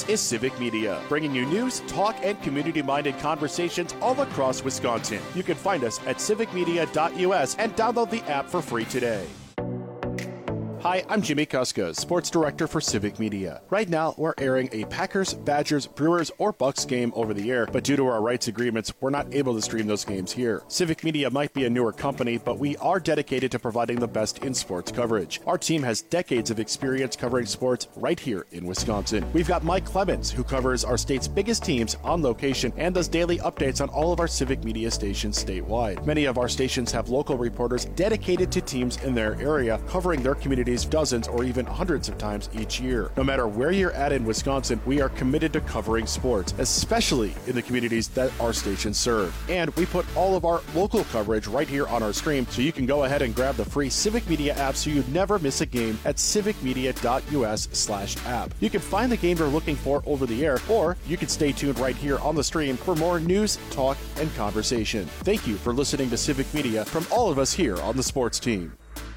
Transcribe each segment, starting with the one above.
is Civic Media, bringing you news, talk, and community-minded conversations all across Wisconsin. You can find us at civicmedia.us and download the app for free today. Hi, I'm Jimmy Kuska, Sports Director for Civic Media. Right now, we're airing a Packers, Badgers, Brewers, or Bucks game over the air, but due to our rights agreements, we're not able to stream those games here. Civic Media might be a newer company, but we are dedicated to providing the best in sports coverage. Our team has decades of experience covering sports right here in Wisconsin. We've got Mike Clemens, who covers our state's biggest teams on location and does daily updates on all of our Civic Media stations statewide. Many of our stations have local reporters dedicated to teams in their area, covering their communities dozens or even hundreds of times each year. No matter where you're at in Wisconsin, we are committed to covering sports, especially in the communities that our stations serve. And we put all of our local coverage right here on our stream, so you can go ahead and grab the free Civic Media app so you never miss a game at civicmedia.us/app. You can find the game you're looking for over the air, or you can stay tuned right here on the stream for more news, talk, and conversation. Thank you for listening to Civic Media from all of us here on the sports team.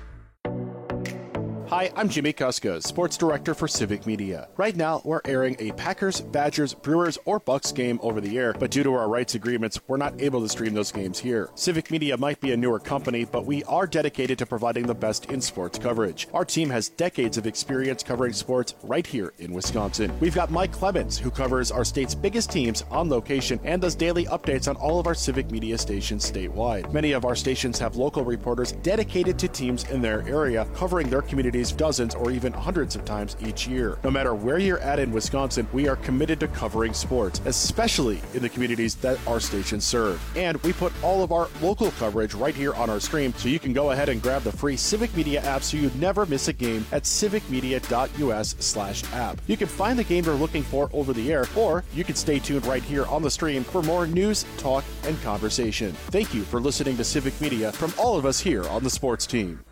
Hi, I'm Jimmy Kuska, Sports Director for Civic Media. Right now, we're airing a Packers, Badgers, Brewers, or Bucks game over the air, but due to our rights agreements, we're not able to stream those games here. Civic Media might be a newer company, but we are dedicated to providing the best in sports coverage. Our team has decades of experience covering sports right here in Wisconsin. We've got Mike Clemens, who covers our state's biggest teams on location and does daily updates on all of our Civic Media stations statewide. Many of our stations have local reporters dedicated to teams in their area, covering their communities dozens or even hundreds of times each year. No matter where you're at in Wisconsin, we are committed to covering sports, especially in the communities that our stations serve. And we put all of our local coverage right here on our stream, so you can go ahead and grab the free Civic Media app so you never miss a game at civicmedia.us/app. You can find the game you're looking for over the air, or you can stay tuned right here on the stream for more news, talk, and conversation. Thank you for listening to Civic Media from all of us here on the sports team.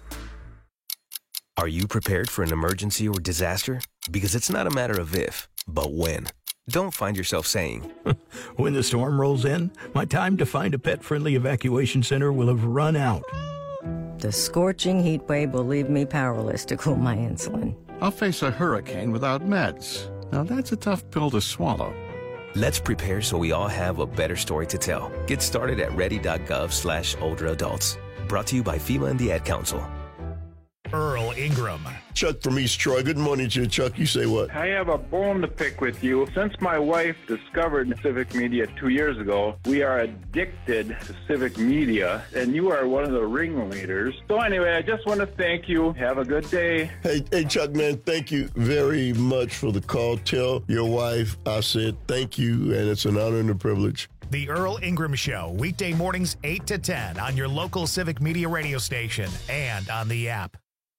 Are you prepared for an emergency or disaster? Because it's not a matter of if, but when. Don't find yourself saying, when the storm rolls in, my time to find a pet-friendly evacuation center will have run out. The scorching heat wave will leave me powerless to cool my insulin. I'll face a hurricane without meds. Now that's a tough pill to swallow. Let's prepare so we all have a better story to tell. Get started at ready.gov/older adults. Brought to you by FEMA and the Ad Council. Earl Ingram. Chuck from East Troy. Good morning to you, Chuck. You say what? I have a bone to pick with you. Since my wife discovered Civic Media 2 years ago, we are addicted to Civic Media, and you are one of the ringleaders. So anyway, I just want to thank you. Have a good day. Hey, Chuck, man, thank you very much for the call. Tell your wife I said thank you, and it's an honor and a privilege. The Earl Ingram Show, weekday mornings 8 to 10 on your local Civic Media radio station and on the app.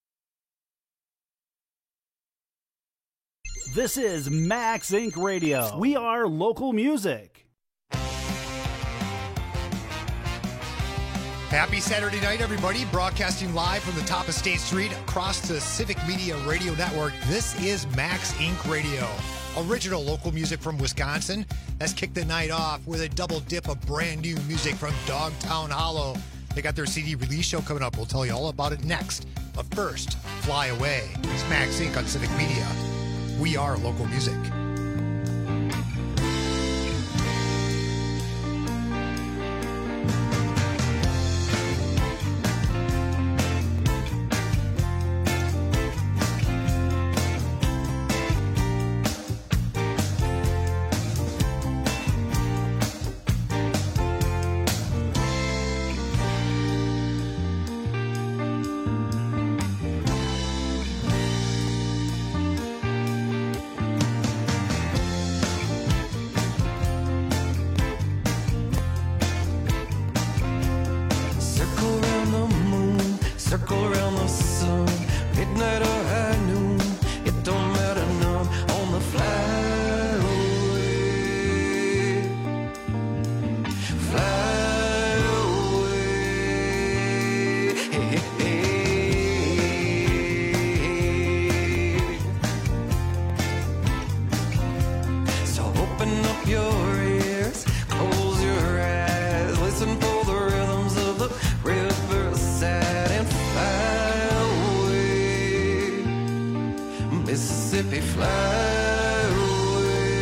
This is Max Inc. Radio. We are local music. Happy Saturday night, everybody. Broadcasting live from the top of State Street across the Civic Media Radio Network. This is Max Inc. Radio. Original local music from Wisconsin. Let's kick the night off with a double dip of brand new music from Dogtown Hollow. They got their CD release show coming up. We'll tell you all about it next. But first, Fly Away. It's Max Inc. on Civic Media. We are local music. Mississippi, fly away.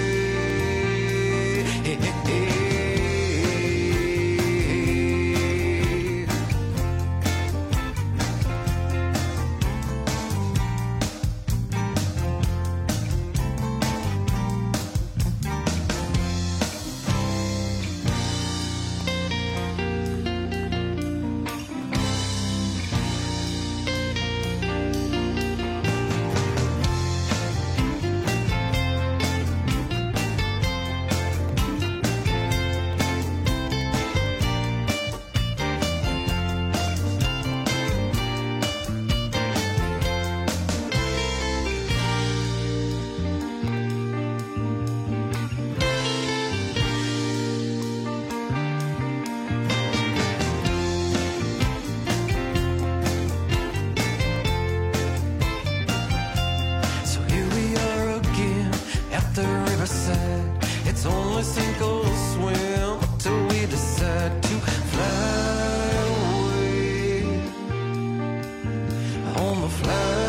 side. It's only sink or swim till we decide to fly away on the fly.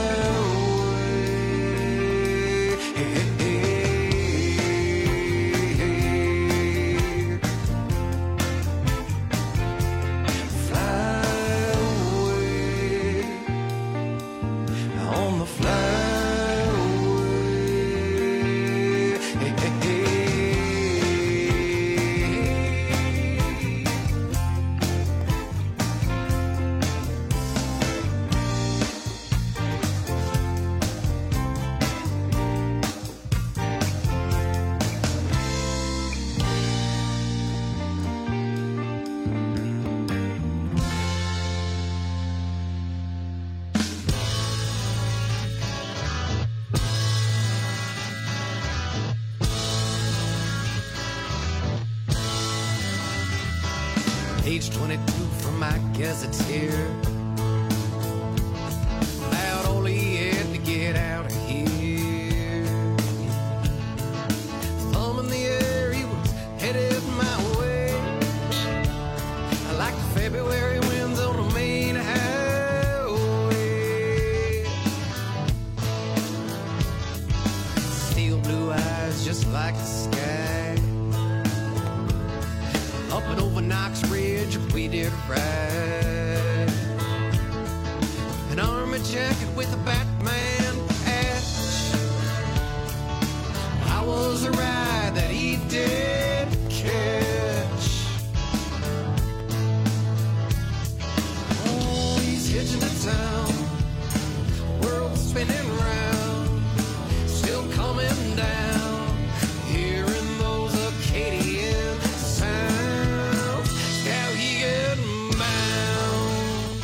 Page 22 from my gazetteer. About all he had to get out of here. Thumb in the air, he was headed my way. Like the February winds on the main highway. Steel blue eyes just like the sky. Up and over Knox Ridge, we did ride. An army jacket with a Batman patch. I was a ride that he did catch. Oh, he's hitching to town. World spinning round. Still coming down. Hearing those Acadian sounds. How he getting bound.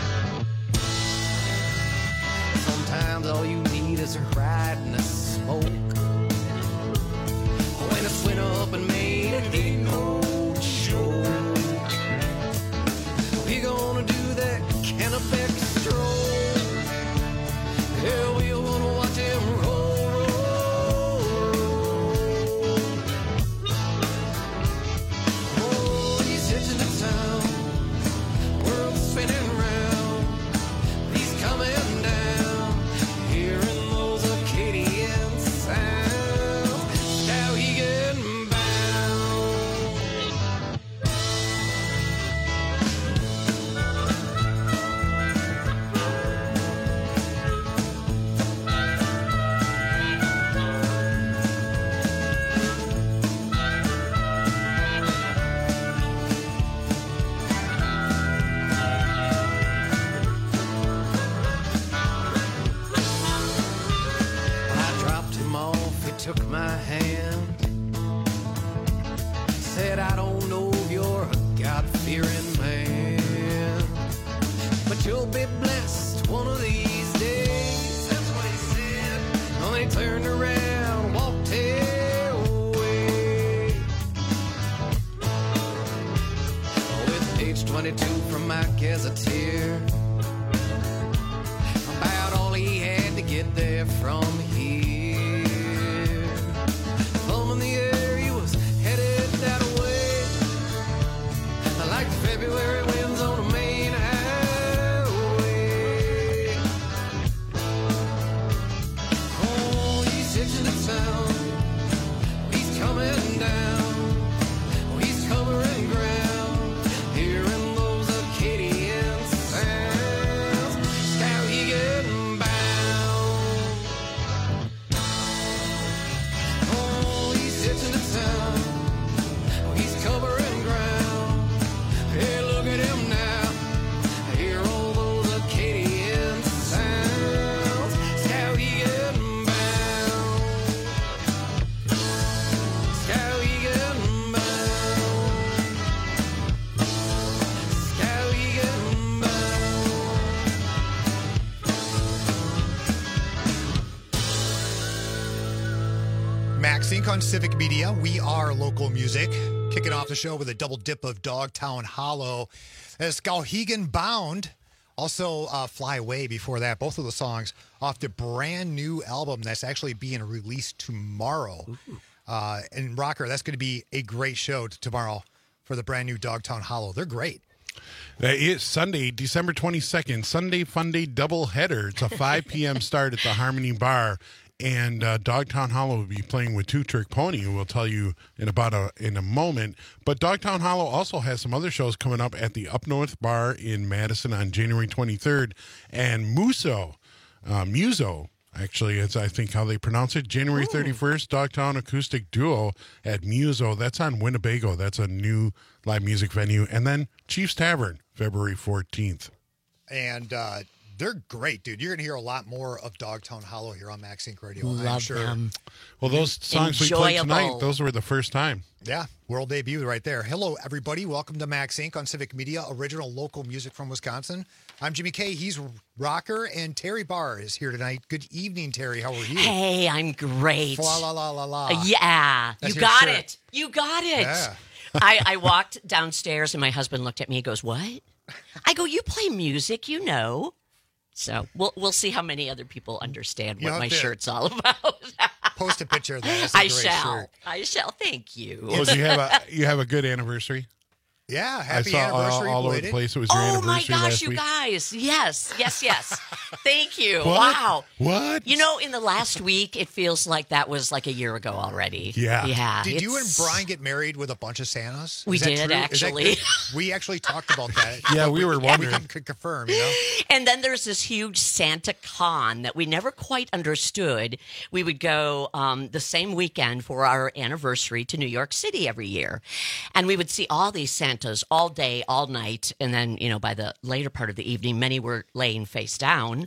Sometimes all you need is a ride and a smoke. When it's winter up in Maine, it ain't no joke. We gonna do that Kennebec stroll. Yeah, we gonna watch him roll, roll, roll. Oh, he's hitching to town. World spinning round. He's coming down. Hearing those Acadian sounds. Now he getting bound. I dropped him off, he took my hand. Said, I don't know if you're a God-fearing man, but you'll be blessed one of these days. That's what he said. Well, he turned around, walked away. With page 22 from my gazetteer. About all he had to get there from here. Thumb in the air, he was headed that way. Like the February winds on the main highway. Oh, he's hitching to town. He's coming down. He's covering ground. Hearing those Acadian sounds. How he getting bound. Oh, he's hitching to town. He's covering ground. Hey, look at him now. Hear all those Acadian sounds. How he getting bound. How he getting bound. How he getting bound. Max Inc. on Civic Media. We are local music. Kicking off the show with a double dip of Dogtown Hollow. As Skowhegan Bound Also, Fly Away before that. Both of the songs off the brand new album that's actually being released tomorrow. And Rocker, that's going to be a great show tomorrow for the brand new Dogtown Hollow. They're great. That is Sunday, December 22nd, Sunday Fun Day doubleheader. It's a 5 p.m. start at the Harmony Bar. And Dogtown Hollow will be playing with Two Trick Pony, who we'll tell you in a moment. But Dogtown Hollow also has some other shows coming up at the Up North Bar in Madison on January 23rd. And Muso, actually, it's I think how they pronounce it, January 31st, Dogtown Acoustic Duo at Muso. That's on Winnebago. That's a new live music venue. And then Chief's Tavern, February 14th. And they're great, dude. You're going to hear a lot more of Dogtown Hollow here on Max Inc. Radio. I'm Love sure. them. Well, those songs we played tonight, those were the first time. Yeah, world debut right there. Hello, everybody. Welcome to Max Inc. on Civic Media, original local music from Wisconsin. I'm Jimmy K. He's Rocker, and Terry Barr is here tonight. Good evening, Terry. How are you? Hey, I'm great. La la la la la. Yeah, That's you your got shirt. it. You got it. Yeah. I walked downstairs, and my husband looked at me and goes, "What?" I go, "You play music, you know." So we'll see how many other people understand what my shirt's all about. Post a picture of that. That's a great shirt. I shall. Thank you. Well, you have a good anniversary? Yeah, happy I saw anniversary. all over the place. It was your anniversary last week. Oh my gosh, you guys. Yes. Thank you. What? Wow. What? You know, in the last week, it feels like that was like a year ago already. Yeah. Did you and Brian get married with a bunch of Santas? We Is that did, true? actually. We actually talked about that. Yeah, we were wondering. We could confirm, you know? And then there's this huge Santa Con that we never quite understood. We would go the same weekend for our anniversary to New York City every year. And we would see all these Santas all day, all night. And then, you know, by the later part of the evening, many were laying face down.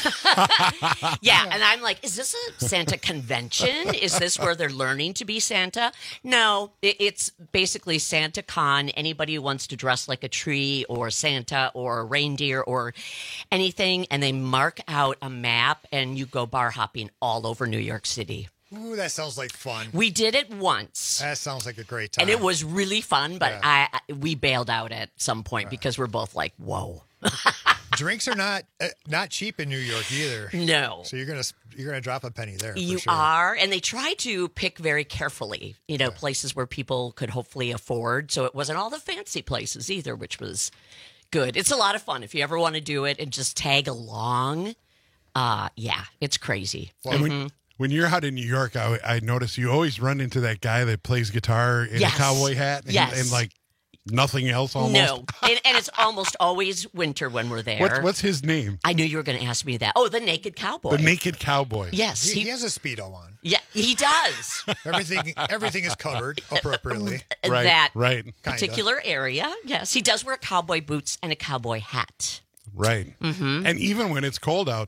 Yeah. And I'm like, is this a Santa convention? Is this where they're learning to be Santa? No, it's basically Santa Con. Anybody who wants to dress like a tree or Santa or a reindeer or anything, and they mark out a map and you go bar hopping all over New York City. Ooh, that sounds like fun. We did it once. That sounds like a great time. And it was really fun, but we bailed out at some point because we're both like, whoa. Drinks are not cheap in New York either. No. So you're gonna drop a penny there. You for sure. are, and they try to pick very carefully, you know, places where people could hopefully afford. So it wasn't all the fancy places either, which was good. It's a lot of fun if you ever want to do it and just tag along. Yeah, it's crazy. And when you're out in New York, I notice you always run into that guy that plays guitar in a cowboy hat and like nothing else almost. No, and it's almost always winter when we're there. What's his name? I knew you were going to ask me that. Oh, the Naked Cowboy. The Naked Cowboy. Yes. He has a Speedo on. Yeah, he does. Everything is covered appropriately. That particular area. Yes, he does wear cowboy boots and a cowboy hat. Right. Mm-hmm. And even when it's cold out,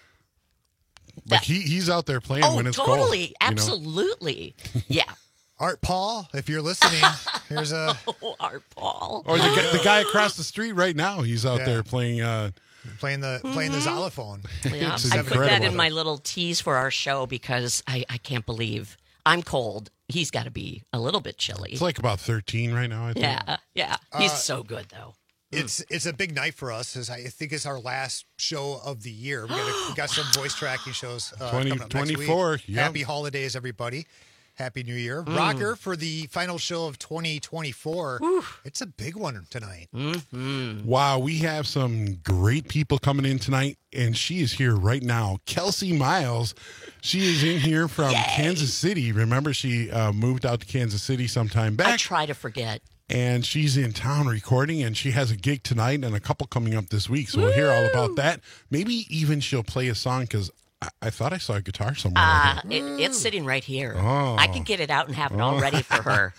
like he's out there playing when it's cold. Oh, totally. Absolutely. Yeah. Art Paul, if you're listening, here's a... Oh, Art Paul. Or the guy across the street right now, he's out there playing the xylophone. Yeah. I put that in my little tease for our show because I can't believe I'm cold. He's got to be a little bit chilly. It's like about 13 right now, I think. Yeah. He's so good, though. It's a big night for us. I think it's our last show of the year. We got some voice tracking shows coming up next week. 24. Yep. Happy holidays, everybody. Happy New Year. Rocker, for the final show of 2024, it's a big one tonight. Mm-hmm. Wow, we have some great people coming in tonight, and she is here right now. Kelsey Miles, she is in here from Kansas City. Remember, she moved out to Kansas City some time back. I try to forget. And she's in town recording, and she has a gig tonight and a couple coming up this week. So we'll hear all about that. Maybe even she'll play a song because I thought I saw a guitar somewhere. It's sitting right here. Oh. I can get it out and have it all ready for her.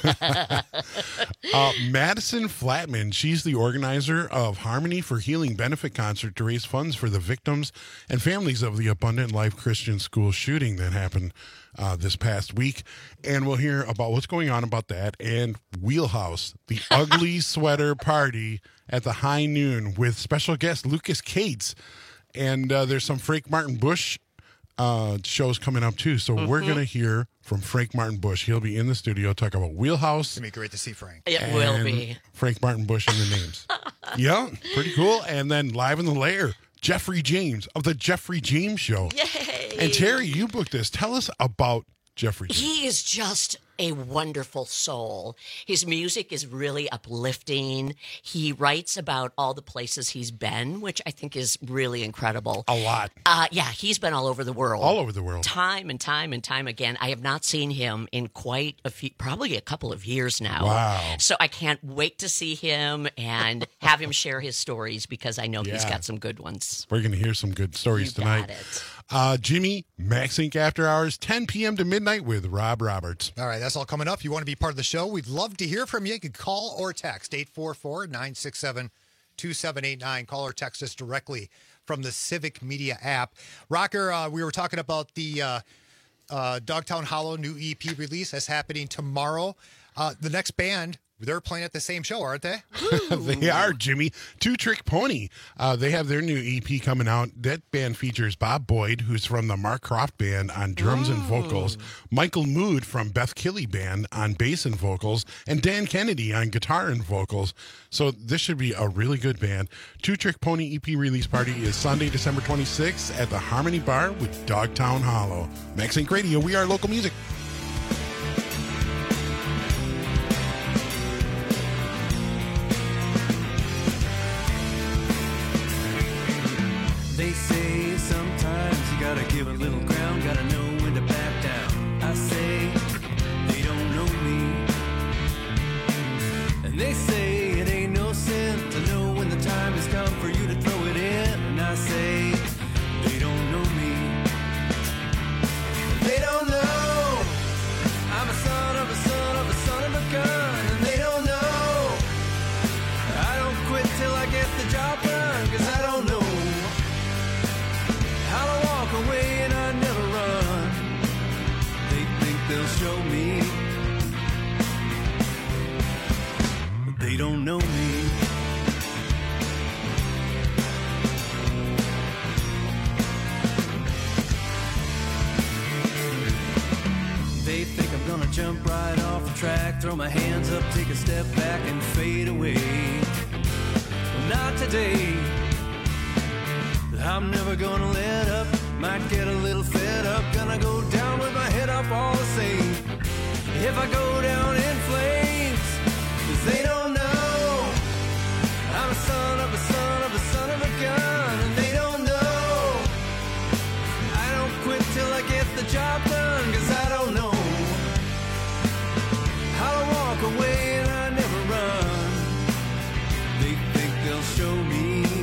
Madison Flatman, she's the organizer of Harmony for Healing benefit concert to raise funds for the victims and families of the Abundant Life Christian School shooting that happened this past week. And we'll hear about what's going on about that and Wheelhouse, the ugly sweater party at the High Noon with special guest Lucas Cates. And there's some Frank Martin Bush shows coming up too. So we're going to hear from Frank Martin Bush. He'll be in the studio talking about Wheelhouse. It's going to be great to see Frank. It will be. Frank Martin Bush in the names. Yeah, pretty cool. And then live in the lair, Jeffrey James of the Jeffrey James Show. Yay! And Terry, you booked this. Tell us about Jeffrey James. He is just a wonderful soul. His music is really uplifting. He writes about all the places he's been, which I think is really incredible. A lot. Yeah, he's been all over the world. All over the world. Time and time and time again. I have not seen him in quite a few, probably a couple of years now. Wow. So I can't wait to see him and have him share his stories because I know he's got some good ones. We're going to hear some good stories tonight. Jimmy, Max Inc. After Hours, 10 p.m. to midnight with Rob Roberts. All right, that's all coming up. If you want to be part of the show, we'd love to hear from you. You can call or text 844-967-2789. Call or text us directly from the Civic Media app. Rocker, we were talking about the Dogtown Hollow new EP release that's happening tomorrow. The next band, they're playing at the same show, aren't they? They are, Jimmy. Two Trick Pony. They have their new EP coming out. That band features Bob Boyd, who's from the Mark Croft Band on drums and vocals, Michael Mood from Beth Killey Band on bass and vocals, and Dan Kennedy on guitar and vocals. So this should be a really good band. Two Trick Pony EP release party is Sunday, December 26th at the Harmony Bar with Dogtown Hollow. Max Inc. Radio, we are local music. They say sometimes you gotta give a little ground, gotta know when to back down. I say they don't know me, and they say it ain't no sin to know when the time has come for you to throw it in. And I say they don't know me, they don't know I'm a son of a son of a son of a gun, and they don't know I don't quit till I get the job done, 'cause I don't know how to walk away and I never run. They think they'll show me, but they don't know me. They think I'm gonna jump right off the track, throw my hands up, take a step back and fade away. Well, not today. I'm never gonna let up, might get a little fed up, gonna go down with my head up all the same. If I go down in flames, 'cause they don't know I'm a son of a son of a son of a gun, and they don't know I don't quit till I get the job done, 'cause I don't know how to walk away and I never run. They think they'll show me,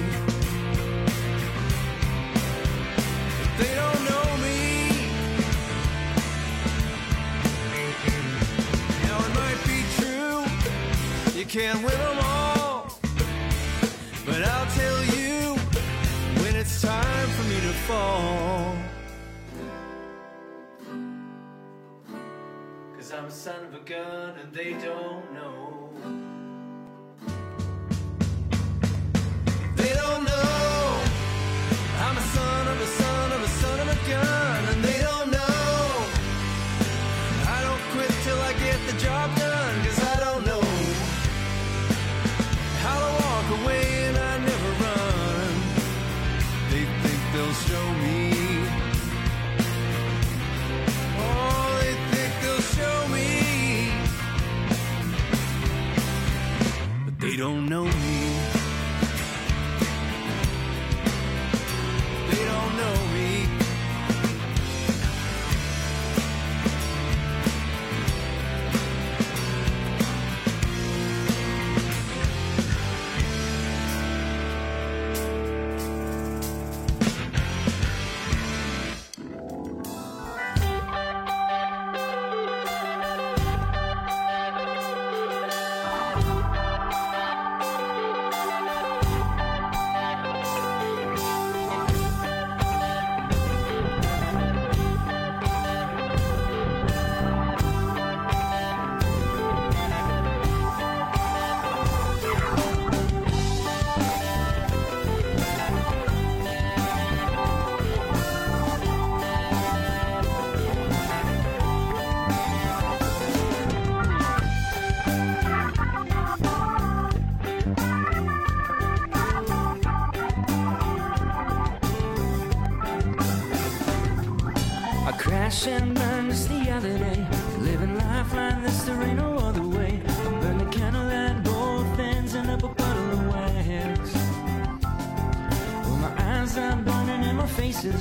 they don't know me. Now it might be true, you can't win them all, but I'll tell you when it's time for me to fall. 'Cause I'm a son of a gun and they don't know. They don't know I'm a son of a son of a son of a gun, and they don't know I don't quit till I get the job done, 'cause I don't know how to walk away and I never run. They think they'll show me, oh, they think they'll show me, but they don't know me. They don't know me.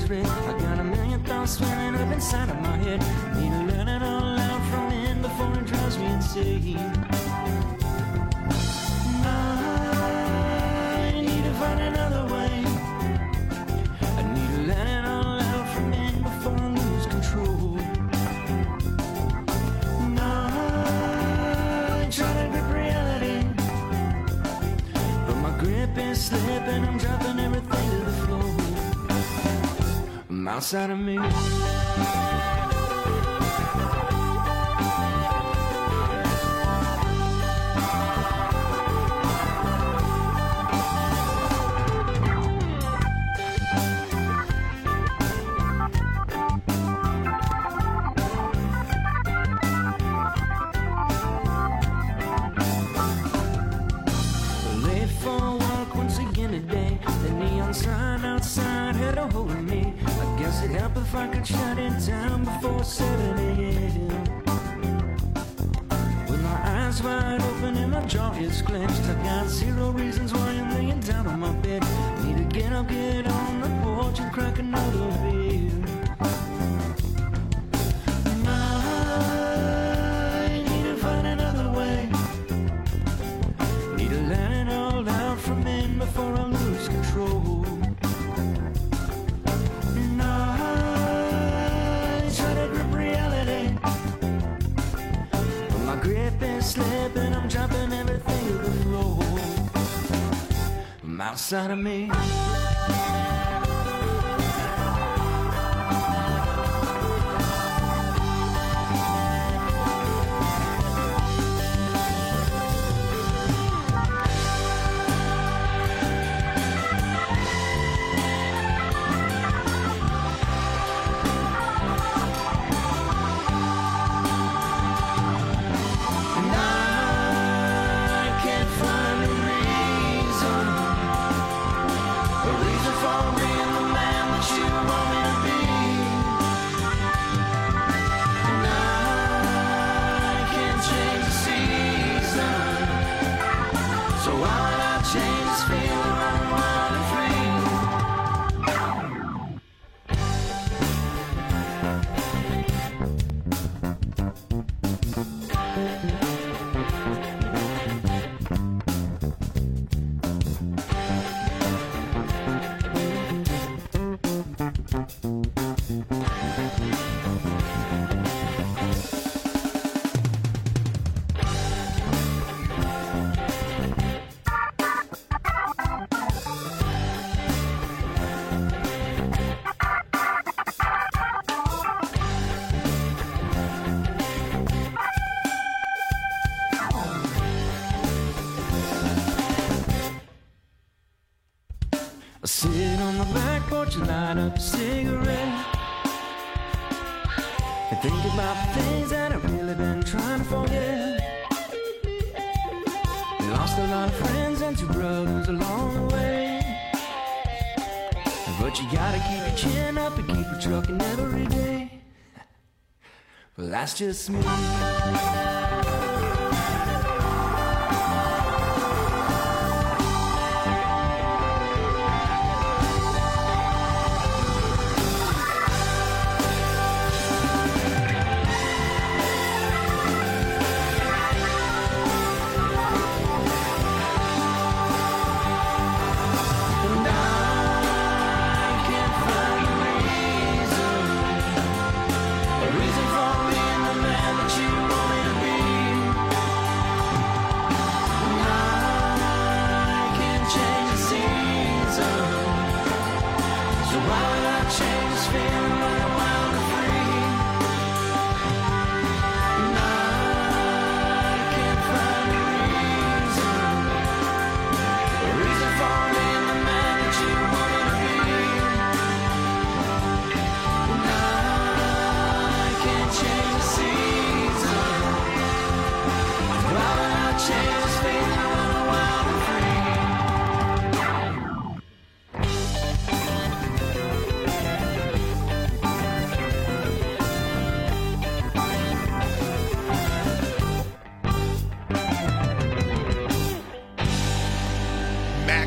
is red. I got a million thoughts swimming up inside of my head. Need to learn it all out from in before it drives me insane. I need to find another way. I need to let it all out from in before I lose control. I try to grip reality, but my grip is slipping. I'm dropping everything to the floor. I'm outside of me. Late for work once again today. The neon sign outside had a hold of me. I guess it'd help if I could shut it down before 7 a.m. With my eyes wide open and my jaw is clenched, I got zero reasons why I'm laying down on my bed. Need to get up, get on the porch and crack another beer. I need to find another way. Need to let it all out from in before I lose control. And I try to grip reality, but my grip is slipping. I'm dropping everything to the floor. I'm outside of me. And I can't find a reason for being the man that you want me to be. And I can't change the season, so why would I change this feeling I'm wild and free? I sit on the back porch and light up a cigarette and think about the things that I've really been trying to forget. Lost a lot of friends and 2 brothers along the way, but you gotta keep your chin up and keep it trucking every day. Well, that's just me. And I can't find a reason for being the man that you want me to be.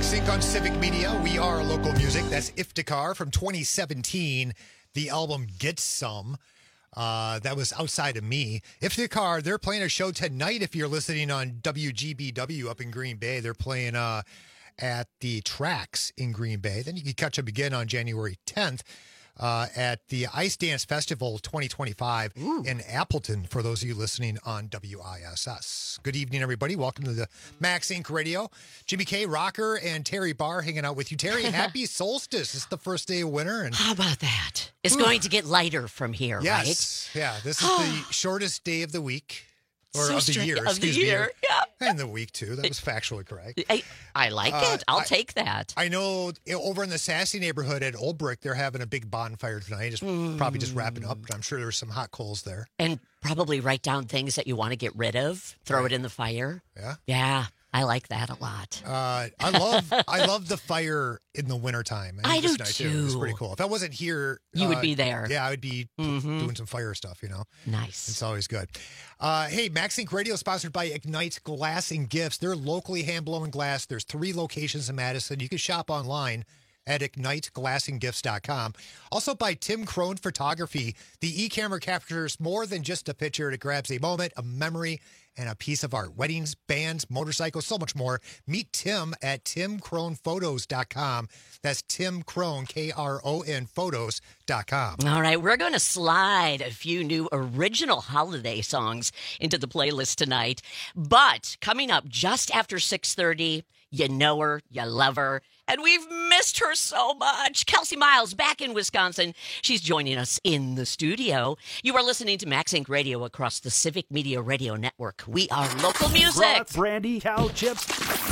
Max Inc. on Civic Media. We are local music. That's Iftikhar from 2017. The album Get Some. That was Outside of Me. Iftikhar, they're playing a show tonight if you're listening on WGBW up in Green Bay. They're playing at the Tracks in Green Bay. Then you can catch them again on January 10th. At the Ice Dance Festival 2025 in Appleton, for those of you listening on WISS. Good evening, everybody. Welcome to the Max Inc. Radio. Jimmy K. Rocker and Terry Barr hanging out with you. Terry, happy solstice. It's the first day of winter. And how about that? It's going to get lighter from here, yes. right? Yeah, this is the shortest day of the week. Or so of the year, excuse me. Yeah. And the week, too. That was factually correct. I like it. I'll take that. I know over in the Sassy neighborhood at Old Brick, they're having a big bonfire tonight. It's probably just wrapping up, but I'm sure there's some hot coals there. And probably write down things that you want to get rid of, throw it in the fire. Yeah? Yeah. I like that a lot. I love the fire in the wintertime. I do too. It's pretty cool. If I wasn't here, you would be there. Yeah, I would be doing some fire stuff. Nice. It's always good. Hey, Max Inc. Radio is sponsored by Ignite Glass and Gifts. They're locally hand blown glass. There's 3 locations in Madison. You can shop online at IgniteGlassandGifts.com. Also by Tim Crone Photography. The e-camera captures more than just a picture. It grabs a moment, a memory, and a piece of art. Weddings, bands, motorcycles, so much more. Meet Tim at TimCronePhotos.com. That's Tim Crone, Kron, Photos.com. All right, we're going to slide a few new original holiday songs into the playlist tonight. But coming up just after 6:30, you know her, you love her, and we've missed her so much. Kelsey Miles back in Wisconsin. She's joining us in the studio. You are listening to Max Inc. Radio across the Civic Media Radio Network. We are local music. Brats, brandy, cow chips,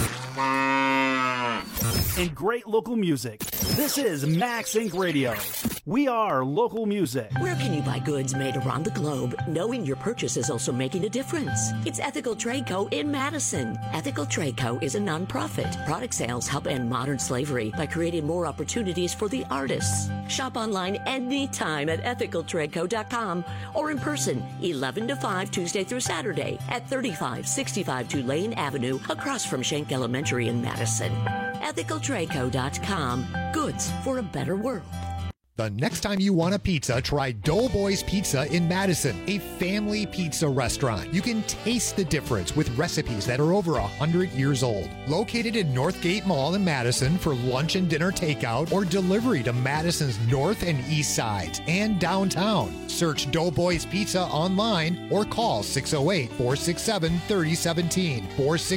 and great local music. This is Max Inc. Radio. We are local music. Where can you buy goods made around the globe, knowing your purchase is also making a difference? It's Ethical Trade Co. in Madison. Ethical Trade Co. is a nonprofit. Product sales help end modern slavery by creating more opportunities for the artists. Shop online anytime at ethicaltradeco.com or in person 11 to 5 Tuesday through Saturday at 3565 Tulane Avenue across from Schenck Elementary in Madison. ethicaltradeco.com. Goods for a better world. The next time you want a pizza, try Doughboys Pizza in Madison, a family pizza restaurant. You can taste the difference with recipes that are over 100 years old. Located in Northgate Mall in Madison for lunch and dinner takeout or delivery to Madison's north and east sides and downtown. Search Doughboys Pizza online or call 608-467-3017.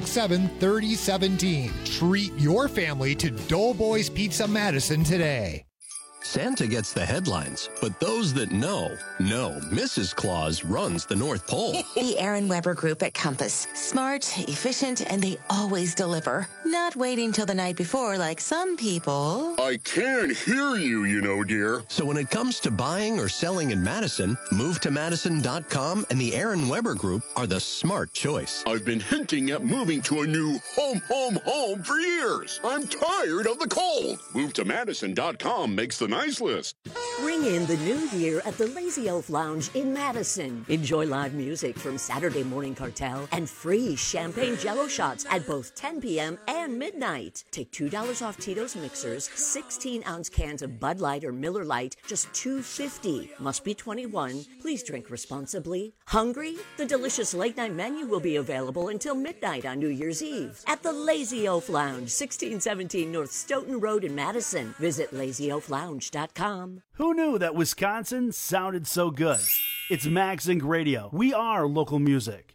467-3017. Treat your family to Doughboys Pizza Madison today. Santa gets the headlines, but those that know, Mrs. Claus runs the North Pole. The Aaron Weber Group at Compass. Smart, efficient, and they always deliver. Not waiting till the night before like some people. I can't hear you, dear. So when it comes to buying or selling in Madison, move to Madison.com and the Aaron Weber Group are the smart choice. I've been hinting at moving to a new home for years. I'm tired of the cold. Move to Madison.com makes the nice list. Ring in the new year at the Lazy Oaf Lounge in Madison. Enjoy live music from Saturday Morning Cartel and free champagne jello shots at both 10 p.m. and midnight. Take $2 off Tito's mixers, 16-ounce cans of Bud Light or Miller Lite, just $2.50. Must be 21. Please drink responsibly. Hungry? The delicious late-night menu will be available until midnight on New Year's Eve at the Lazy Oaf Lounge, 1617 North Stoughton Road in Madison. Visit LazyOafLounge.com. Who knew that Wisconsin sounded so good? It's Max Inc. Radio. We are local music.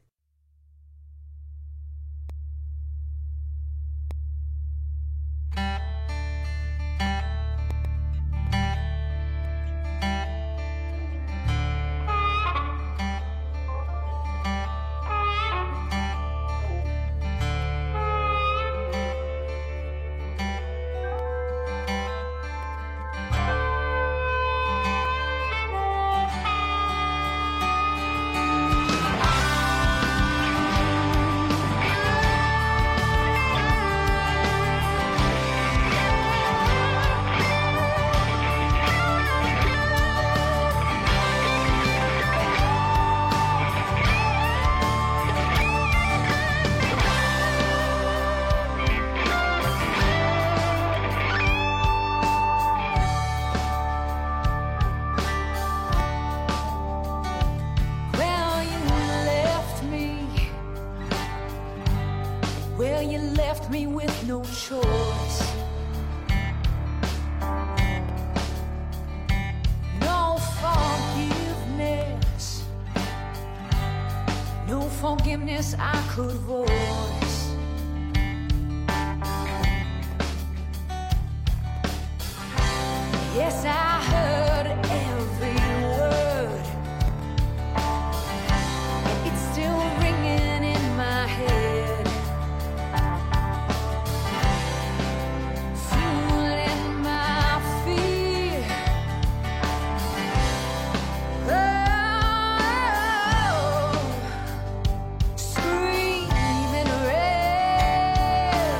no choice. No forgiveness. No forgiveness I could voice. Yes, I heard every word. It's still ringing in my head. Fueling my fear. Oh, screaming red.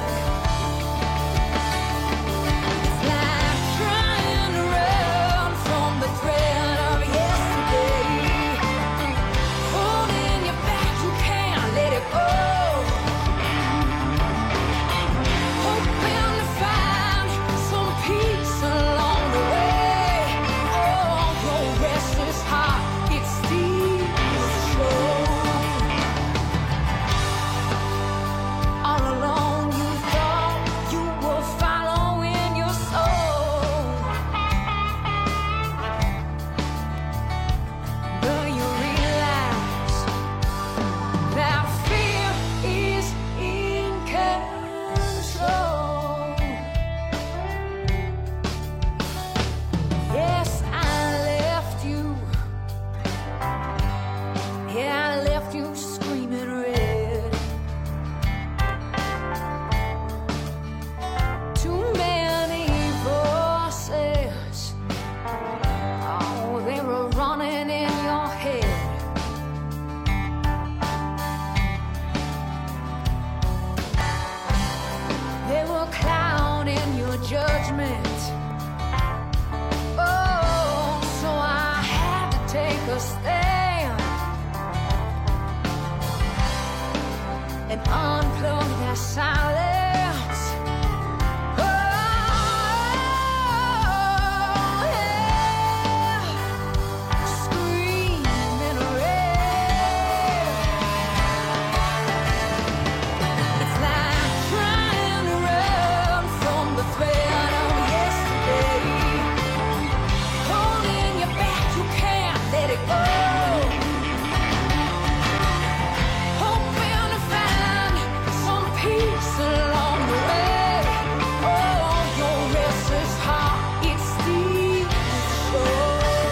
It's like trying to run from the threat of yesterday. Holding you back, you can't let it go. Hoping to find some peace along the way. Oh, your restless heart, it steals the show. All along you thought you were following your soul. But you realize that fear is in control. Yes, I left you. Yeah, I left you screaming red. Too many voices. Oh, they were running in your head. They were clouding your judgment. Oh, so I had to take a stand and unplug that silence. Oh, yeah. Screaming red. It's like trying to run from the threat of yesterday. Holding you back, you can't let it go. Hoping to find some peace along the way. Oh, your restless heart, it steals the show.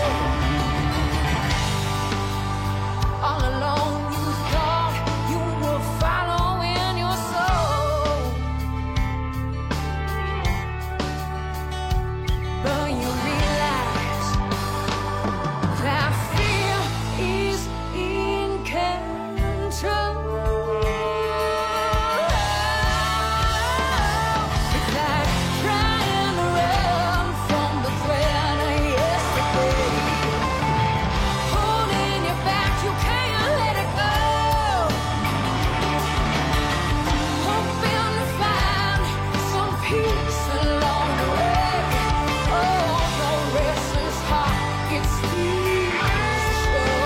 All along you thought you were following your soul. But you realize that fear is in control. It's like trying to run from the threat of yesterday. Holding you back, you can't let it go. Hoping to find some peace along the way. Oh, your restless heart, it steals the show.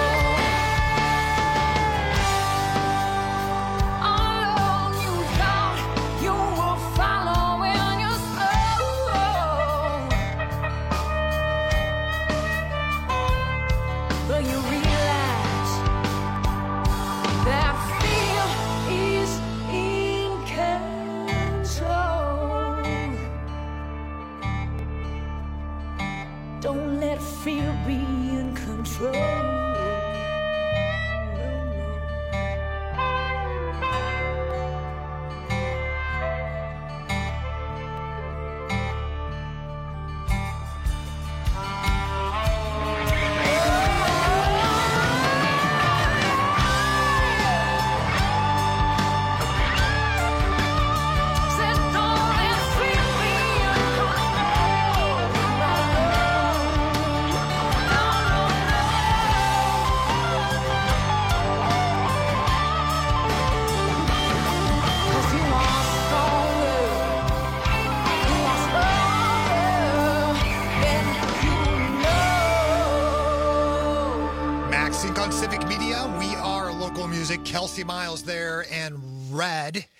All along you thought you were following your soul. But you realize that fear is in control. Don't let fear be in control. Said don't let fear be in Cause you are stronger. You are stronger than you know. Max Inc. on Civic Media. We are local music. Kelsey Miles there and Red.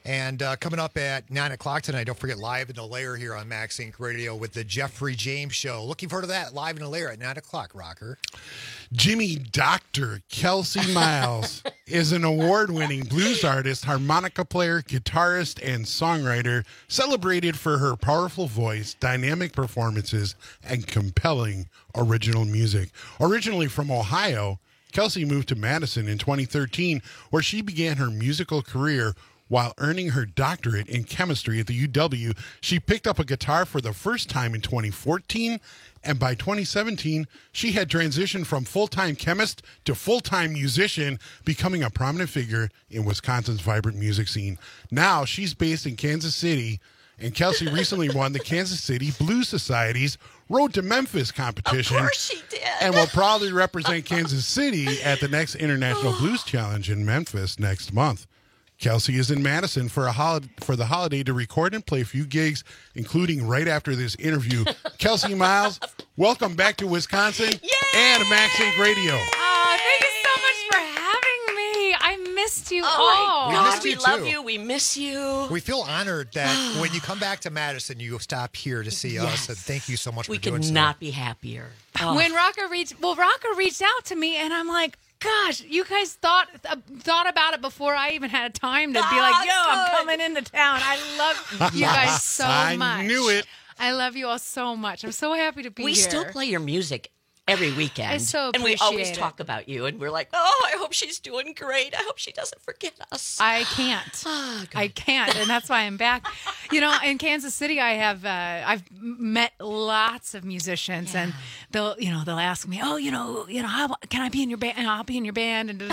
And coming up at 9 o'clock tonight, don't forget Live in the Lair here on Max Inc. Radio with the Jeffrey James Show. Looking forward to that, Live in the Lair at 9 o'clock, Rocker. Jimmy Dr. Kelsey Miles is an award-winning blues artist, harmonica player, guitarist, and songwriter, celebrated for her powerful voice, dynamic performances, and compelling original music. Originally from Ohio, Kelsey moved to Madison in 2013, where she began her musical career. While earning her doctorate in chemistry at the UW, she picked up a guitar for the first time in 2014, and by 2017, she had transitioned from full-time chemist to full-time musician, becoming a prominent figure in Wisconsin's vibrant music scene. Now, she's based in Kansas City, and Kelsey recently won the Kansas City Blues Society's Road to Memphis competition. Of course she did. And will proudly represent Kansas City at the next International Blues Challenge in Memphis next month. Kelsey is in Madison for the holiday to record and play a few gigs, including right after this interview. Kelsey Miles, welcome back to Wisconsin and Max Inc. Radio. Oh, thank you so much for having me. I missed you all. Oh, my God, we you love too. you. We miss you. We feel honored that when you come back to Madison, you stop here to see us. And thank you so much We for doing could so. not be happier. Oh. When Rocker reached out to me, and I'm like, gosh, you guys thought about it before I even had time to be like, yo, I'm coming into town. I love you guys so much. I knew it. I love you all so much. I'm so happy to be We here. still play your music every weekend. I so And we always appreciate it. talk about you, and we're like, oh, I hope she's doing great. I hope she doesn't forget us. I can't. I can't, and that's why I'm back. You know, in Kansas City, I've met lots of musicians, and they'll ask me, oh, how can I be in your band? And I'll be in your band, and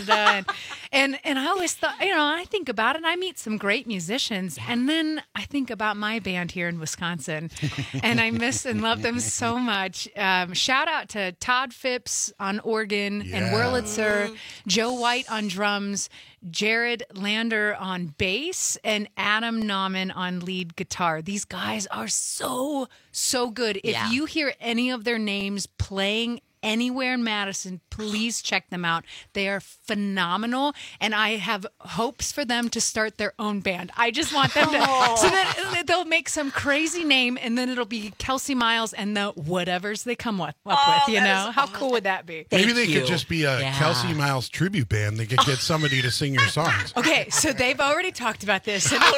and I always thought, I think about it. And I meet some great musicians, and then I think about my band here in Wisconsin, and I miss and love them so much. Shout out to Todd Phipps on organ and Wurlitzer, Joe White on drums, Jared Lander on bass, and Adam Nauman on lead guitar. These guys are so good. If you hear any of their names playing anywhere in Madison, please check them out. They are phenomenal, and I have hopes for them to start their own band. I just want them to, so that they'll make some crazy name, and then it'll be Kelsey Miles and the whatevers they come up with. How cool would that be? Maybe they could just be a Kelsey Miles tribute band. They could get somebody to sing your songs. Okay, so they've already talked about this. And,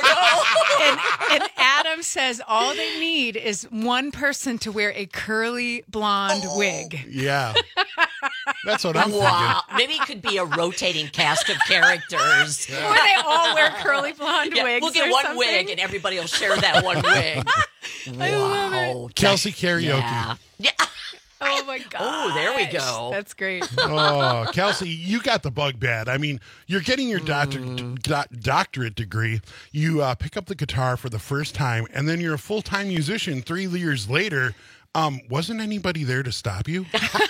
and Adam says all they need is one person to wear a curly blonde wig. Yeah. That's what I'm Wow. thinking. Maybe it could be a rotating cast of characters. Where they all wear curly blonde wigs. We'll get or one something. wig, and everybody will share that one wig. I love it. Kelsey karaoke. Yeah. Oh my god. Oh, there we go. That's great. Oh, Kelsey, you got the bug bad. I mean, you're getting your doctorate degree. You pick up the guitar for the first time, and then you're a full-time musician 3 years later. Wasn't anybody there to stop you?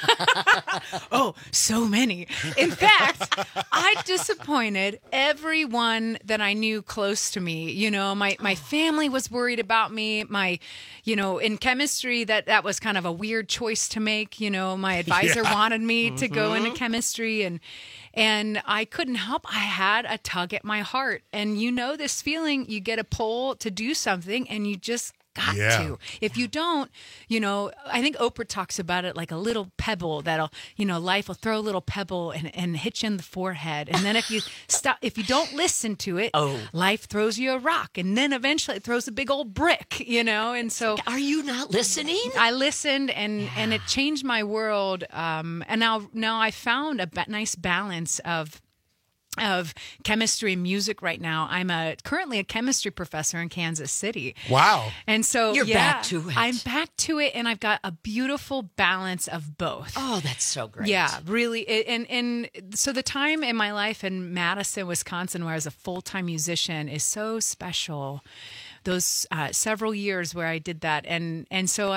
Oh, so many. In fact, I disappointed everyone that I knew close to me. You know, my family was worried about me. In chemistry, that was kind of a weird choice to make. You know, my advisor wanted me to go into chemistry, and I couldn't help. I had a tug at my heart. And this feeling, you get a pull to do something, and you just got to. If you don't, I think Oprah talks about it like a little pebble that'll, life will throw a little pebble and hit you in the forehead. And then if you don't listen to it, life throws you a rock. And then eventually it throws a big old brick, And so. Are you not listening? I listened and it changed my world. And now I found a nice balance of chemistry and music right now. I'm currently a chemistry professor in Kansas City. Wow. And so You're back to it. I'm back to it, and I've got a beautiful balance of both. Oh, that's so great. Yeah, really. And so the time in my life in Madison, Wisconsin, where I was a full-time musician is so special. Those several years where I did that. And so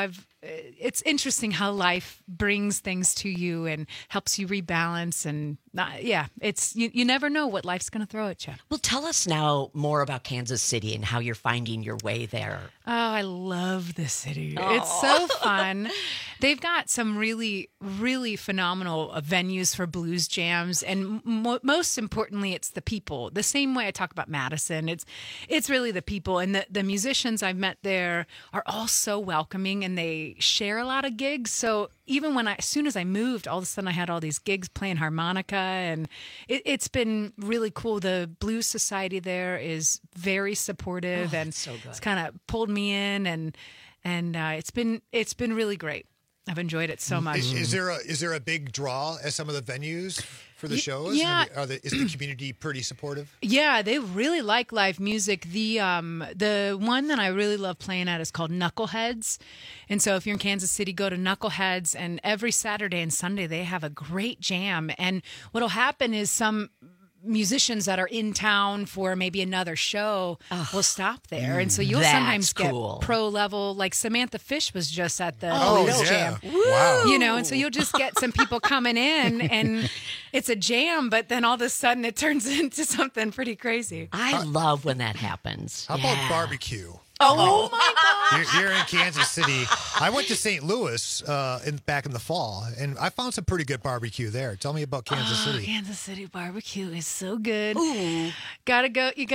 it's interesting how life brings things to you and helps you rebalance. And it's you never know what life's going to throw at you. Well, tell us now more about Kansas City and how you're finding your way there. Oh, I love the city. Oh. It's so fun. They've got some really, really phenomenal venues for blues jams. And most importantly, it's the people. The same way I talk about Madison, it's really the people. And the musicians I've met there are all so welcoming, and they share a lot of gigs. So even as soon as I moved, all of a sudden I had all these gigs playing harmonica, and it's been really cool. The Blues Society there is very supportive, and so good. It's kind of pulled me in, and it's been really great. I've enjoyed it so much. Is there a big draw at some of the venues for the shows? Yeah. Is the community pretty supportive? Yeah, they really like live music. The one that I really love playing at is called Knuckleheads. And so if you're in Kansas City, go to Knuckleheads, and every Saturday and Sunday they have a great jam. And what'll happen is some musicians that are in town for maybe another show will stop there, and so you'll sometimes get pro level. Like Samantha Fish was just at the Blues Jam. Wow. You know, and so you'll just get some people coming in, and it's a jam, but then all of a sudden it turns into something pretty crazy. I love when that happens. How about barbecue? Oh my gosh! You're in Kansas City. I went to St. Louis back in the fall, and I found some pretty good barbecue there. Tell me about Kansas City. Kansas City barbecue is so good. Ooh. Gotta go to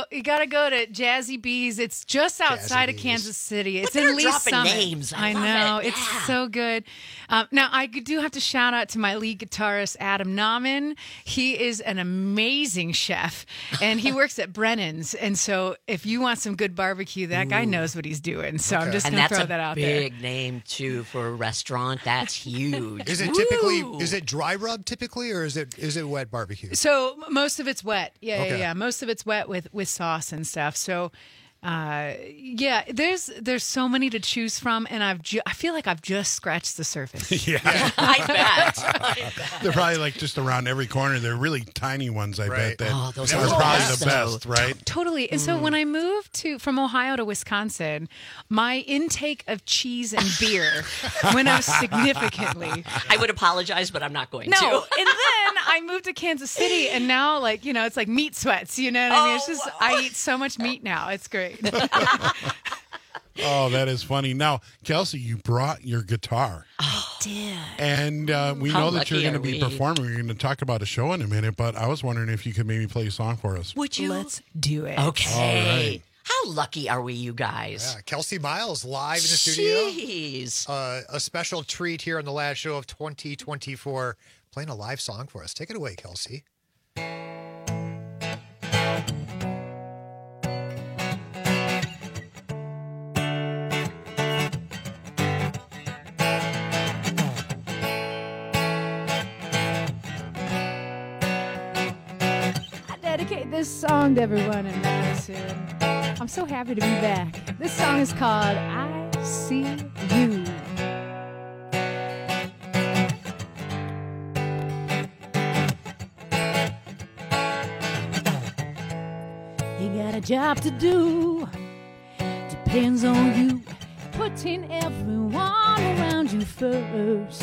Jazzy Bees. It's just outside of Kansas City. It's in Lee dropping Summit. names. I know. It's so good. Now I do have to shout out to my lead guitarist Adam Nauman. He is an amazing chef, and he works at Brennan's. And so if you want some good barbecue, that guy knows what he's doing. So I'm just going to throw that out there. And that's a big name, too, for a restaurant. That's huge. Is it dry rub typically, or is it wet barbecue? So most of it's wet. Yeah. Most of it's wet with sauce and stuff. So there's so many to choose from, and I feel like I've just scratched the surface. Yeah. I bet. They're probably like just around every corner. They're really tiny ones, I bet. Those are are the probably best, the best, right? Totally. And so when I moved from Ohio to Wisconsin, my intake of cheese and beer went up significantly. I would apologize, but I'm not going to. And then I moved to Kansas City, and now, it's like meat sweats. You know what I mean? It's just I eat so much meat now. It's great. Oh, that is funny. Now, Kelsey, you brought your guitar. I did. And we know that you're going to be performing. We're going to talk about a show in a minute, but I was wondering if you could maybe play a song for us. Would you? Let's do it. Okay. All right. How lucky are we, you guys? Yeah, Kelsey Miles live in the studio. Jeez. A special treat here on the last show of 2024, playing a live song for us. Take it away, Kelsey. Dedicate this song to everyone in Madison. I'm so happy to be back. This song is called I See You. You got a job to do, depends on you, putting everyone around you first.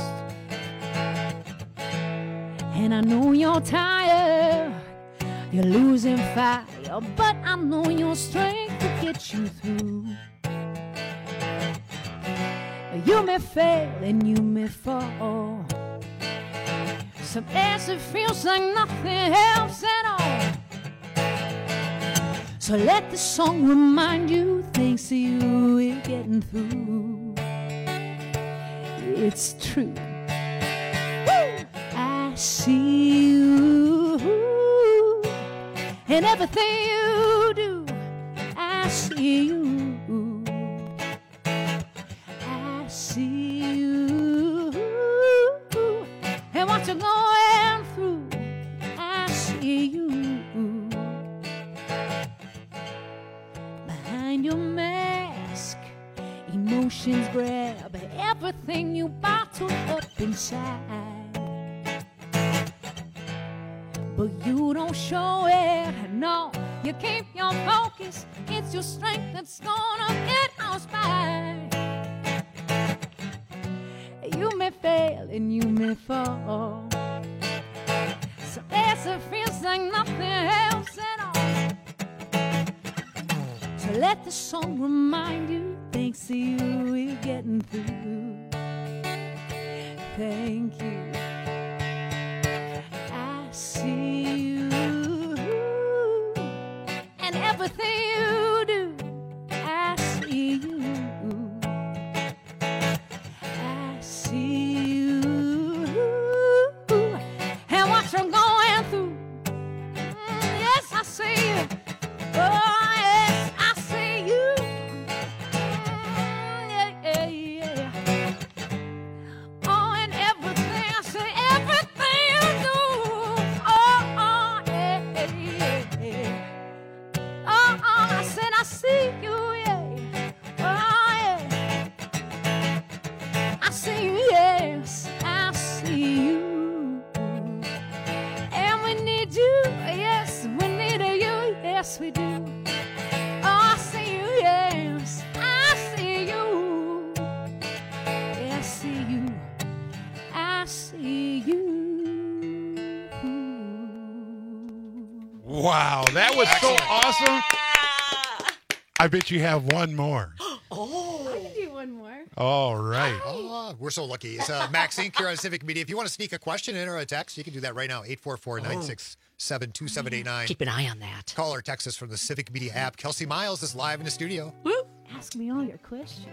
And I know you're tired, you're losing fire, but I know your strength will get you through. You may fail and you may fall. Some days it feels like nothing helps at all. So let the song remind you, thanks to you, we're getting through. It's true. Woo! I see you. And everything you do, I see you. I see you. And what you're going through, I see you. Behind your mask, emotions grab everything you bottle up inside. But you don't show it, no. You keep your focus. It's your strength that's gonna get us by. You may fail and you may fall. So as it feels like nothing else at all. So let the song remind you, thanks to you, we're getting through. Thank you. I see you and everything you do. I see you. I see you and what you're going through. Yes, I see you. Oh, yes, I see you. Yeah, yeah, yeah. Oh, and everything, I see everything you do. Oh, yeah, yeah, yeah. Oh, I said I see you, yeah. Oh, yeah. I see you, yes, I see you. And we need you, yes, we need you, yes, we do. Oh, I see you, yes, I see you. Yeah, I see you, I see you. Wow, that was so awesome. I bet you have one more. Oh, I can do one more. All right. Oh, we're so lucky. It's Max Inc. here on Civic Media. If you want to sneak a question in or a text, you can do that right now. 844-967-2789. Keep an eye on that. Call or text us from the Civic Media app. Kelsey Miles is live in the studio. Woo. Ask me all your questions.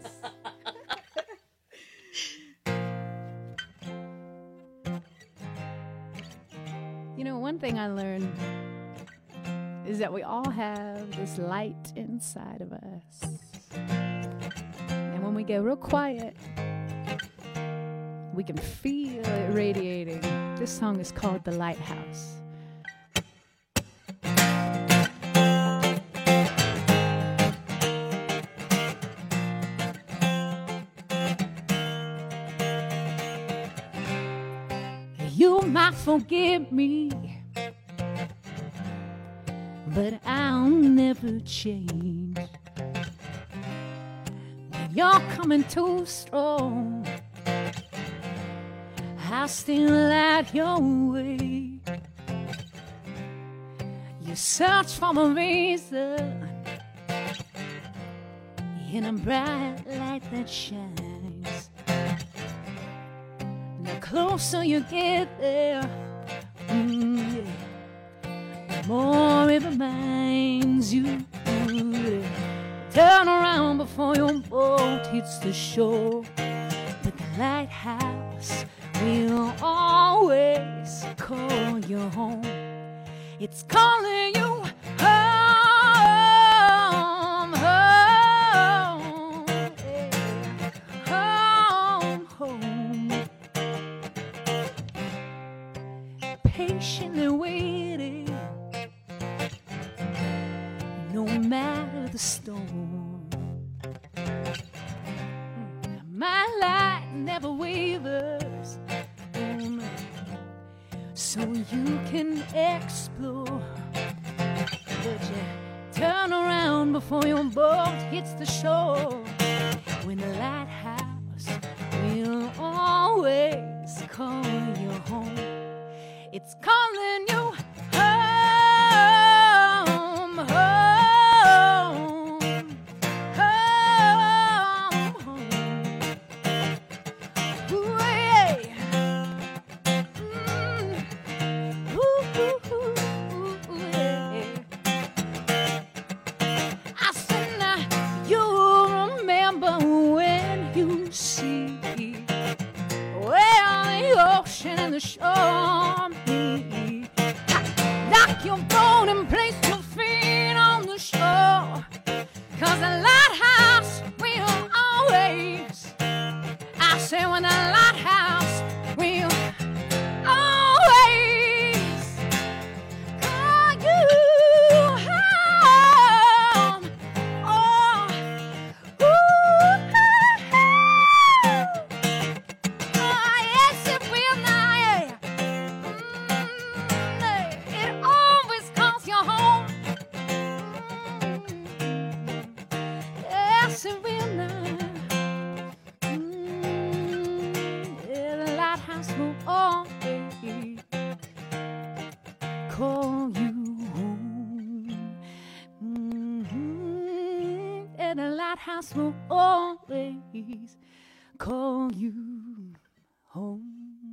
You know, one thing I learned is that we all have this light inside of us. And when we get real quiet, we can feel it radiating. This song is called The Lighthouse. You might forgive me, but I'll never change. You're coming too strong, I'll still out your way. You search for a reason in a bright light that shines. The closer you get there, yeah, the more it reminds you. Turn around before your boat hits the shore. But the lighthouse will always call you home. It's calling you home, home, yeah. Home, home. Patiently waiting, no matter the storm. My light never wavers, so you can explore. But you turn around before your boat hits the shore. When the lighthouse will always call you home. It's calling you home, home, home, home. Ooh, yeah. Ooh, ooh, ooh, yeah. I said now you remember when you see well the ocean and the shore meet. Lock your boat and place your feet on the shore, 'cause the lighthouse will always, I say when the lighthouse will always call you home. Oh, yes it will now, yeah. It always calls you home. lighthouse will always call you home.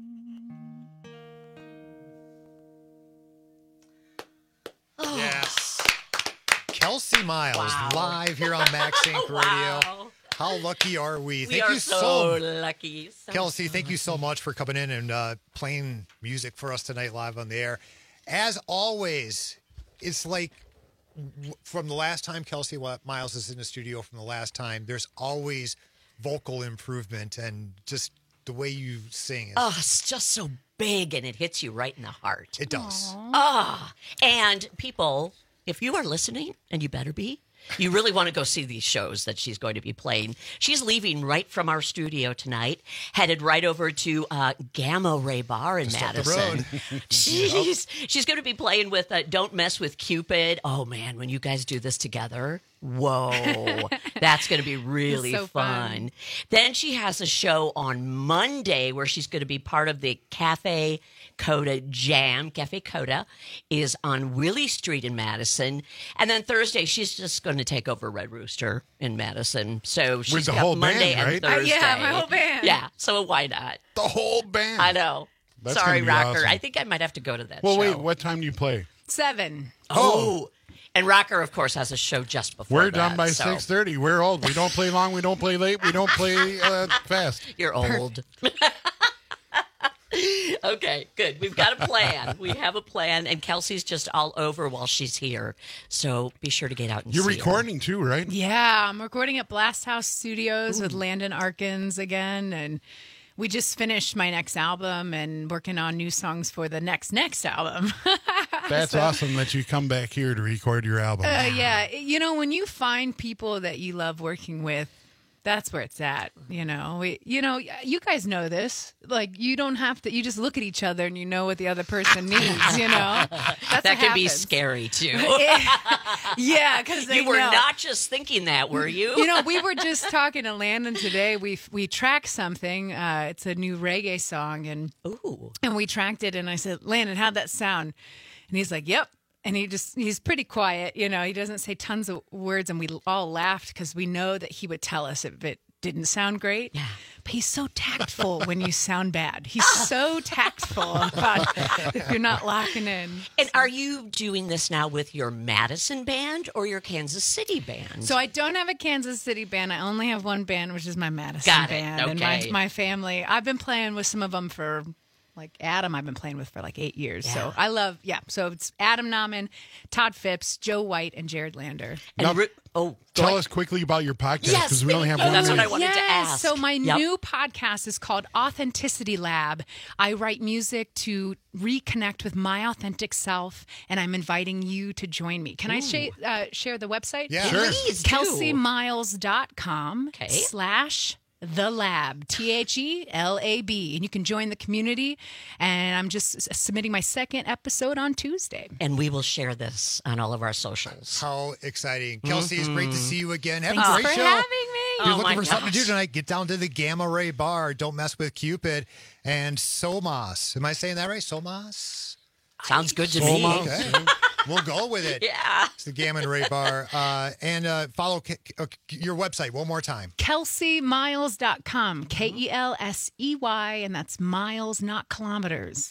Yes. Kelsey Miles, live here on Max Inc. Radio. How lucky are we? We are so lucky. So Kelsey, thank you so much for coming in and playing music for us tonight live on the air. As always, it's like from the last time Kelsey Miles is in the studio from the last time, there's always vocal improvement and just the way you sing. Oh, it's just so big and it hits you right in the heart. It does. And people, if you are listening, and you better be, you really want to go see these shows that she's going to be playing. She's leaving right from our studio tonight, headed right over to Gamma Ray Bar in Madison. She's going to be playing with Don't Mess with Cupid. Oh, man, when you guys do this together, whoa, that's going to be really so fun. Then she has a show on Monday where she's going to be part of the Cafe Coda Jam. Cafe Coda is on Willie Street in Madison. And then Thursday, she's just going to take over Red Rooster in Madison. So she's With the got whole Monday band, and right? Thursday. Yeah, my whole band. Yeah, so why not? The whole band. I know. That's Sorry, gonna be Rocker. awesome. I think I might have to go to that Well, show. wait, what time do you play? 7. Oh. And Rocker, of course, has a show just before We're that, done by so 6:30. We're old. We don't play long. We don't play late. We don't play fast. You're old. Okay, good. We've got a plan. We have a plan, and Kelsey's just all over while she's here. So be sure to get out and You're see recording too, right? Yeah, I'm recording at Blast House Studios with Landon Arkins again, and we just finished my next album and working on new songs for the next album. That's awesome that you come back here to record your album. Yeah, you know, when you find people that you love working with, that's where it's at. You know, you guys know this. Like, you don't have to. You just look at each other and you know what the other person needs. You know, that's that can be happens. scary too. Yeah, because you were not just thinking that, were you? You know, we were just talking to Landon today. We tracked something. It's a new reggae song, and we tracked it. And I said, Landon, how'd that sound? And he's like, yep. And he's pretty quiet, you know, he doesn't say tons of words, and we all laughed because we know that he would tell us if it didn't sound great. Yeah. But he's so tactful when you sound bad. He's so tactful about if you're not locking in. And are you doing this now with your Madison band or your Kansas City band? So I don't have a Kansas City band. I only have one band, which is my Madison band. Okay. And my family. I've been playing with some of them for... Like Adam, I've been playing with for like 8 years. Yeah. So I love, So it's Adam Nauman, Todd Phipps, Joe White, and Jared Lander. Now, tell us quickly about your podcast because we only have 1 minute. That's what I wanted to ask. So my new podcast is called Authenticity Lab. I write music to reconnect with my authentic self, and I'm inviting you to join me. Can I share the website? Yeah, sure. Please do. KelseyMiles.com/ The Lab, THELAB, and you can join the community. And I'm just submitting my second episode on Tuesday. And we will share this on all of our socials. How exciting. Kelsey, it's great to see you again. Have Thanks a great for show. having me. If you're looking for something to do tonight, get down to the Gamma Ray Bar. Don't Mess with Cupid. And Somas. Am I saying that right? Somas? Sounds good to me. Okay. We'll go with it. Yeah. It's the Gamma Ray Bar. And follow your website one more time. KelseyMiles.com. KELSEY, and that's miles, not kilometers.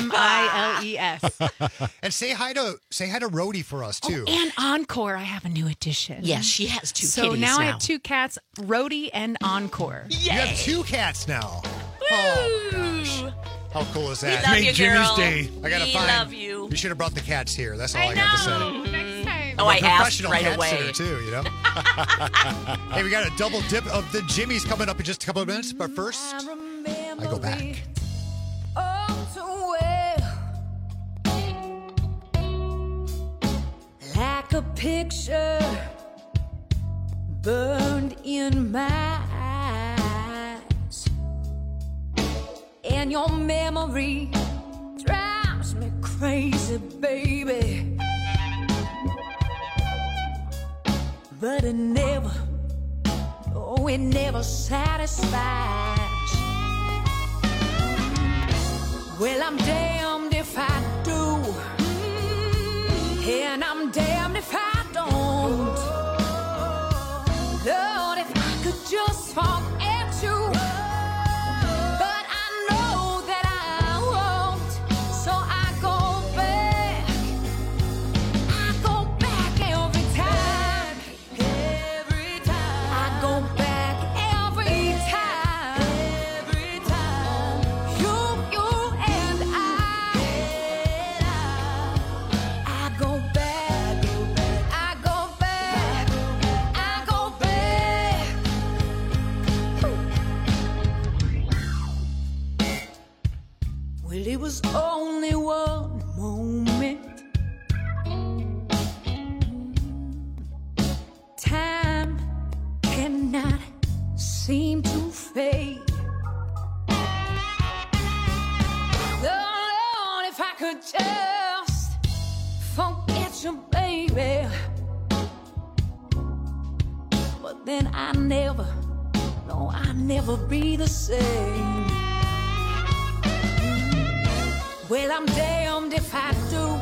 MILES. And say hi to Rhodey for us too. Oh, and Encore, I have a new addition. Yes, she has two so kitties now. I now. have 2 cats, Rhodey and Encore. You have 2 cats now. Oh gosh. How cool is that? We love you, Jimmy's girl. day. I gotta we find. love you. You should have brought the cats here. That's all I got to say. Next time. Oh, I I'm a asked professional right cat away. sitter too, you know. Hey, we got a double dip of the Jimmys coming up in just a couple of minutes. But first, I go back. Oh, too well, like a picture burned in my eyes, and your memory drives me crazy, baby. But it never satisfies. Well, I'm damned if I do, and I'm damned if I don't. Love seem to fade. Lord, if I could just forget you, baby. But then I never be the same. Well, I'm damned if I do,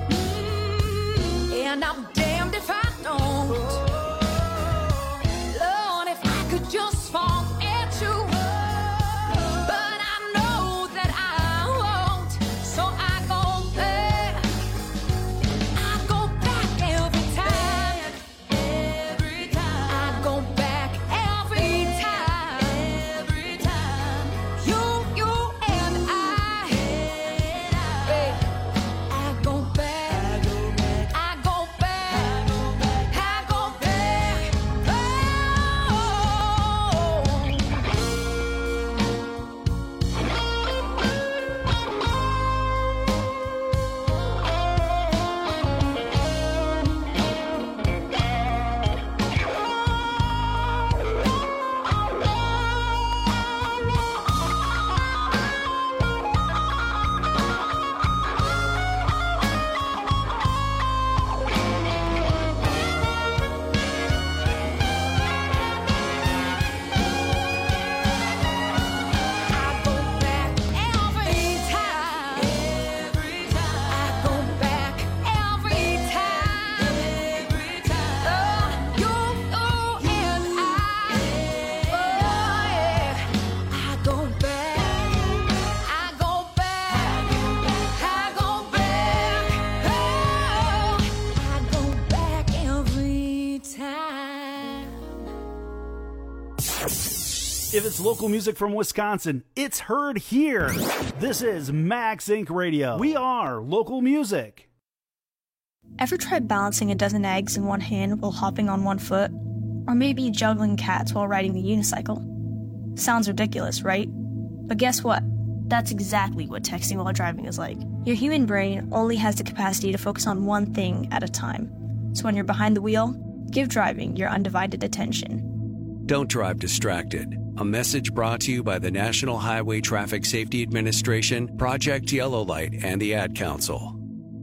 and I'm damned if I don't. Lord, if I could just forget you, but I know that I won't, so I go back. I go back every time. Every time. I go back every time. Every time. You and I. Babe, I go back. I go back. I go back. If it's local music from Wisconsin, it's heard here. This is Max Inc. Radio. We are local music. Ever tried balancing a dozen eggs in one hand while hopping on one foot? Or maybe juggling cats while riding the unicycle? Sounds ridiculous, right? But guess what? That's exactly what texting while driving is like. Your human brain only has the capacity to focus on one thing at a time. So when you're behind the wheel, give driving your undivided attention. Don't drive distracted. A message brought to you by the National Highway Traffic Safety Administration, Project Yellow Light, and the Ad Council.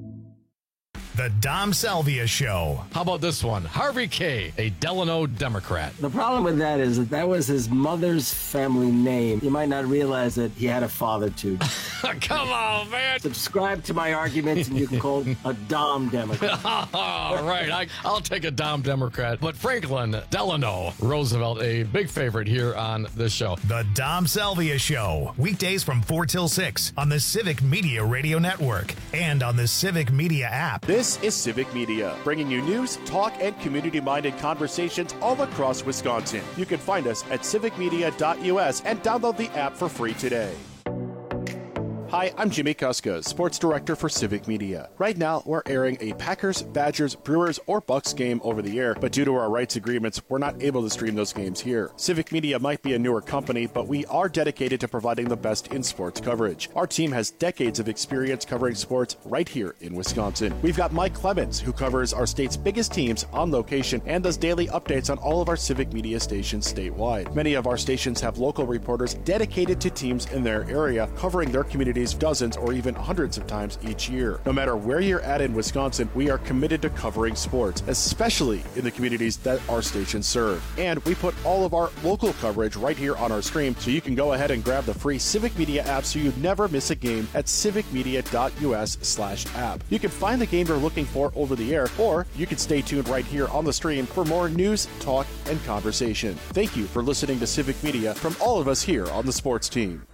The Dom Salvia Show. How about this one? Harvey K., a Delano Democrat. The problem with that is that was his mother's family name. You might not realize that he had a father, too. Come on, man. Subscribe to my arguments and you can call a Dom Democrat. All right, I'll take a Dom Democrat. But Franklin Delano Roosevelt, a big favorite here on this show. The Dom Salvia Show. Weekdays from 4 till 6 on the Civic Media Radio Network and on the Civic Media app. This is Civic Media, bringing you news, talk, and community-minded conversations all across Wisconsin. You can find us at civicmedia.us and download the app for free today. Hi, I'm Jimmy Kuska, Sports Director for Civic Media. Right now, we're airing a Packers, Badgers, Brewers, or Bucks game over the air, but due to our rights agreements, we're not able to stream those games here. Civic Media might be a newer company, but we are dedicated to providing the best in sports coverage. Our team has decades of experience covering sports right here in Wisconsin. We've got Mike Clemens, who covers our state's biggest teams on location and does daily updates on all of our Civic Media stations statewide. Many of our stations have local reporters dedicated to teams in their area, covering their communities dozens or even hundreds of times each year. No matter where you're at in Wisconsin, we are committed to covering sports, especially in the communities that our stations serve. And we put all of our local coverage right here on our stream, so you can go ahead and grab the free Civic Media app so you never miss a game at civicmedia.us/app. You can find the game you're looking for over the air, or you can stay tuned right here on the stream for more news, talk, and conversation. Thank you for listening to Civic Media from all of us here on the sports team.